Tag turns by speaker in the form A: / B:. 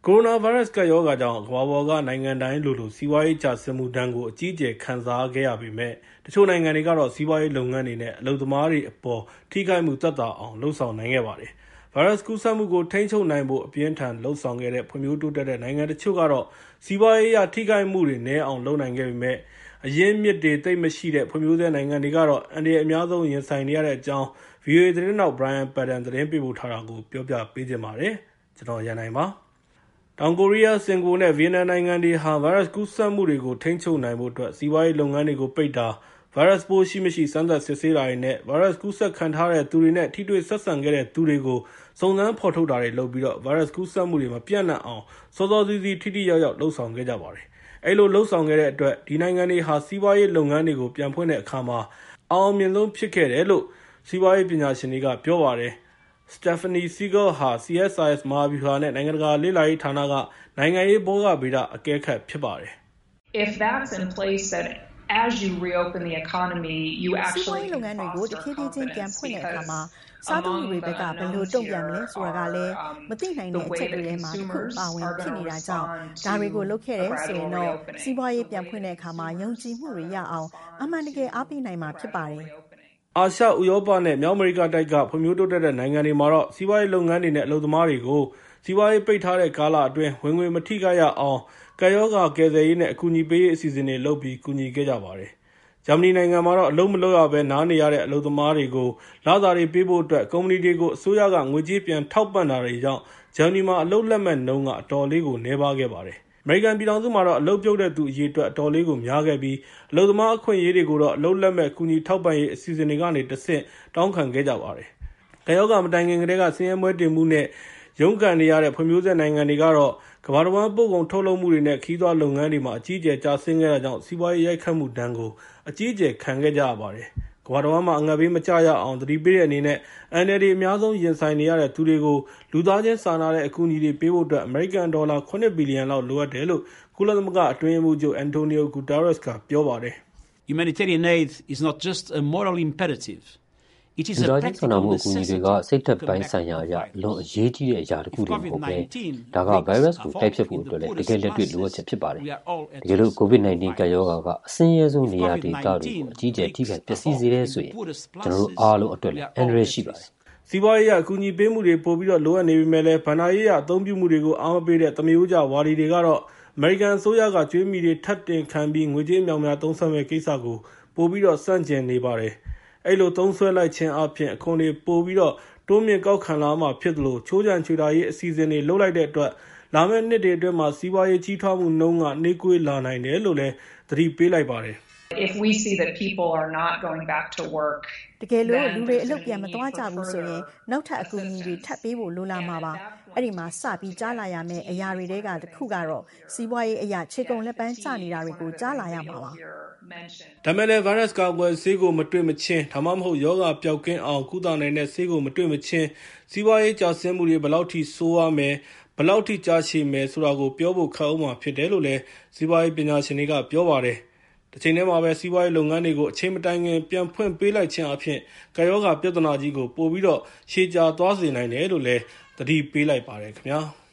A: ကိုရိုနာဗိုင်းရပ်စ်ကပ်ရောဂါကြောင့်ကမ္ဘာပေါ်ကနိုင်ငံတိုင်းလိုစီးပွားရေးကျဆင်းမှုဒဏ်ကိုအကြီးအကျယ်ခံစားခဲ့ရပေမဲ့တချို့နိုင်ငံတွေကတော့စီးပွားရေးလုပ်ငန်းတွေနဲ့အလုပ်သမားတွေအပေါ်ထိခိုက်မှုသက်သာအောင်လှုံ့ဆော်နိုင်ခဲ့ပါတယ်။ဗိုင်းရပ်စ်ကူးစက်မှုကိုထိန်းချုပ်နိုင်ဖို့အပြင်းထန်လှုံ့ဆော်ခဲ့တဲ့ဖွံ့ဖြိုးတိုးတက်တဲ့နိုင်ငံတချို့ကတော့စီးပွားရေးအရထိခိုက်မှုတွေနည်းအောင်လုပ်နိုင်ခဲ့ပေမဲ့အရင်းမြစ်တွေသိပ်မရှိတဲ့ဖွံ့ဖြိုးဆဲနိုင်ငံတွေကတော့အန္တရာယ်အများဆုံးရင်ဆိုင်နေရတဲ့အကြောင်း VOA သတင်းတောက် Brian Padden သတင်းပေးပို့ထားတာကိုပြောပြပေးချင်ပါတယ်။ကျွန်တော်ရန်နိုင်ပါတောင်ကိုရီးယား၊စင်ကာပူနဲ့ဗီယက်နမ်နိုင်ငံတွေဟာဗိုင်းရပ်စ်ကူးစက်မှုတွေကိုထိန်းချုပ်နိုင်ဖို့အတွက်စီးပွားရေးလုပ်ငန်းတွေကိုပိတ်တာ၊ဗိုင်းရပ်စ်ပိုးရှိမရှိစမ်းသပ်စစ်ဆေးတာတွေနဲ့ဗိုင်းရပ်စ်ကူးစက်ခံထားတဲ့သူတွေနဲ့ထိတွေ့ဆက်ဆံခဲ့တဲ့သူတွေကိုစုံစမ်းဖော်ထုတ်တာတွေလုပ်ပြီးဗိုင်းရပ်စ်ကူးစက်မှုတွေမပြန့်နှံ့အောင်စောစောစီးစီးထိထိရောက်ရောက်လုပ်ဆောင်ခဲ့ကြပါတယ်။အဲဒီလိုလုပ်ဆောင်ခဲ့တဲ့အတွက်ဒီနိုင်ငံတွေဟာစီးပွားရေးလုပ်ငန်းတွေကိုပြန်ဖွင့်တဲ့အခါမှာအောင်မြင်ဆုံးဖြစ်ခဲ့တယ်လို့စီးပွားရေးပညာရှင်တွေကပြောပါတယ်။ Stephanie Segal ဟာ CSIS မဟာဗျူဟာနဲ့နိုင်ငံတကာလေ့လာရေးဌာနကနိုင်ငံရေးဘောဂဗေဒအကဲခတ်ဖြစ်ပါတယ်။
B: If that's in place that as you reopen the economy you
C: actually စီးပွားရေးလုပ်ငန်းတွေကိုတဖြည်းဖြည်းချင်းပြန်ဖွင့်တဲ့အခါမှာစားသုံးသူတွေဘက်ကဘယ်လိုတုံ့ပြန်မလဲဆိုတာကလည်းမသိနိုင်တဲ့အချက်တွေထဲမှာတစ်ခုပါဝင်ဖြစ်နေတာကြောင့်ဒါတွေကိုလုပ်ခဲ့တယ်ဆိုရင်တော့စီးပွားရေးပြန်ဖွင့်တဲ့အခါမှာယုံကြည်မှုတွေရအောင်အမှန်တကယ်အားပေးနိုင်မှာဖြစ်ပါတယ်
A: ။အာရှ၊ဥရောပနဲ့မြောက်အမေရိကတိုက်ကဖွံ့ဖြိုးတိုးတက်တဲ့နိုင်ငံတွေမှာတော့စီးပွားရေးလုပ်ငန်းတွေနဲ့အလုပ်သမားတွေကိုစီးပွားရေးပိတ်ထားတဲ့ကာလအတွင်းဝင်ငွေမထိခိုက်ရအောင်ကပ်ရောဂါကယ်ဆယ်ရေးနဲ့အကူအညီပေးရေးအစီအစဉ်တွေလုပ်ပြီးကူညီခဲ့ကြပါတယ်။ဂျာမနီနိုင်ငံမှာတော့အလုပ်မလုပ်ရဘဲနားနေရတဲ့အလုပ်သမားတွေကိုလစာတွေပေးဖို့အတွက်ကုမ္ပဏီတွေကိုအစိုးရကငွေကြေးပြန်ထောက်ပံ့တာတွေကြောင့်ဂျာမနီမှာအလုပ်လက်မဲ့နှုန်းကအတော်လေးကိုနည်းပါးခဲ့ပါတယ်။အမေရိကန်ပြည်ထောင်စုမှာတော့အလုပ်ပြုတ်တဲ့သူအရေအတွက်အတော်လေးကိုများခဲ့ပြီးအလုပ်သမားအခွင့်အရေးတွေကိုတော့အလုပ်လက်မဲ့ကူညီထောက်ပံ့ရေးအစီအစဉ်တွေကနေတဆင့်တောင်းခံခဲ့ကြပါတယ်။ကပ်ရောဂါမတိုင်ခင်ကတည်းကဆင်းရဲမွဲတေမှုနဲ့ရုန်းကန်နေရတဲ့ဖွံ့ဖြိုးဆဲနိုင်ငံတွေကတော့ကမ္ဘာတစ်ဝန်းပို့ကုန်ထုတ်လုပ်မှုတွေနဲ့ခရီးသွားလုပ်ငန်းတွေမှာအကြီးအကျယ်ကျဆင်းခဲ့တာကြောင့်စီးပွားရေးရိုက်ခတ်မှုဒဏ်ကိုအကြီးအကျယ်ခံခဲ့ကြရပါတယ်။ကမ္ဘာတစ်ဝန်းမှာအငတ်ဘေးမကျရအောင်သတိပေးတဲ့အနေနဲ့အန်အယ်ဒီအများဆုံးရင်ဆိုင်နေရတဲ့သူတွေကိုလူသားချင်းစာနာတဲ့အကူအညီတွေပေးဖို့အတွက်အမေရိကန်ဒေါ်လာ9ဘီလီယံလောက်လိုအပ်တယ်လို့ကုလသမဂ္ဂအတွင်းရေးမှူးချုပ်အန်တိုနီယိုဂူတာရက်စ်ကပြောပါတယ်
D: ။ Humanitarian aid is not just a moral imperative.
E: It is a practical necessity. တွေကစိတ်သက်ပိုင်းဆိုင်ရာအရာလွန်အရေးကြီးတဲ့အရာတစ်ခုတွေမဟုတ်ပဲဒါကဗိုင်းရပ်စ်ကိုတိုက်ဖျက်ဖို့အတွက်လည်းတကယ်လက်တွေ့လိုအပ်ချက်ဖြစ်ပါတယ်။တကယ်လို့ COVID-19 ကပ်ရောဂါကအဆင်းရဲဆုံးနေရာဒေသတွေကိုအကြီးအကျယ်ထိခိုက်ပျက်စီးစေတဲ့ဆိုရင်ကျွန်တော်တို့အားလုံးအတွက်လည်းအန္တရာယ်ရှိပါတယ်
A: ။စီးပွားရေးအကူအညီပေးမှုတွေပို့ပြီးလိုအပ်နေပေမဲ့လည်းဘဏ္ဍာရေးအသုံးပြုမှုတွေကိုအားမပေးတဲ့သမယိုးကျဝါဒီတွေကတော့အမေရိကန်အစိုးရကကြွေးမြီတွေထပ်တင်ခံပြီးငွေကြေးမြောင်များသုံးစွဲမဲ့ကိစ္စကိုပို့ပြီးဆန့်ကျင်နေပါတယ်။အဲ့လိုသုံးစွဲလိုက်ခြင်းအပြင်အခွန်တွေပို့ပြီးတိုးမြင့်ကောက်ခံလာမှဖြစ်သလိုချိုးချံချွေတာရေးအစီအစဉ်တွေလုပ်လိုက်တဲ့အတွက်လာမယ့်နှစ်တွေအတွင်းမှာစီးပွားရေးကြီးထွားမှုနှုန်းကနှေးကွေးလာနိုင်တယ်လို့လည်းသတိပေးလိုက်ပါတယ်
B: If we see that people are not going back to work
C: တကယ်လို့လူတွေအလုပ်ပြန်မသွားကြဘူးဆိုရင်နောက်ထပ်အကူအညီတွေထပ်ပေးဖို့လိုလာမှာပါအဲ့ဒီမှာစပြီးကြားလာရမယ့်အရာတွေတဲကတစ်ခုကတော့စီးပွားရေးအရာခြေကုန်လက်ပန်းကျနေတာတွေကိုကြားလာရမှာပါ
A: ဒါမဲ့လည်းဗိုင်းရပ်စ်ကာကွယ်ဆေးကိုမတွေ့မချင်းဒါမှမဟုတ်ရောဂါပျောက်ကင်းအောင်ကုသနိုင်တဲ့ဆေးကိုမတွေ့မချင်းစီးပွားရေးကျဆင်းမှုတွေဘယ်လောက်ထိဆိုးရမယ်ဘယ်လောက်ထိကြာရှည်မယ်ဆိုတာကိုပြောဖို့ခက်အောင်မှာဖြစ်တယ်လို့လည်းစီးပွားရေးပညာရှင်တွေကပြောပါတယ်။တစ်ချိန်တည်းမှာပဲစီးပွားရေးလုပ်ငန်းတွေကိုအချိန်မတိုင်ခင်ပြန်ဖွင့်ပေးလိုက်ခြင်းအပြင်ကပ်ရောဂါပြဿနာကြီးကိုပိုပြီးရှေ့ကျသွားစေနိုင်တယ်လို့လည်းသတိပေးလိုက်ပါတယ်ခင်ဗျာ။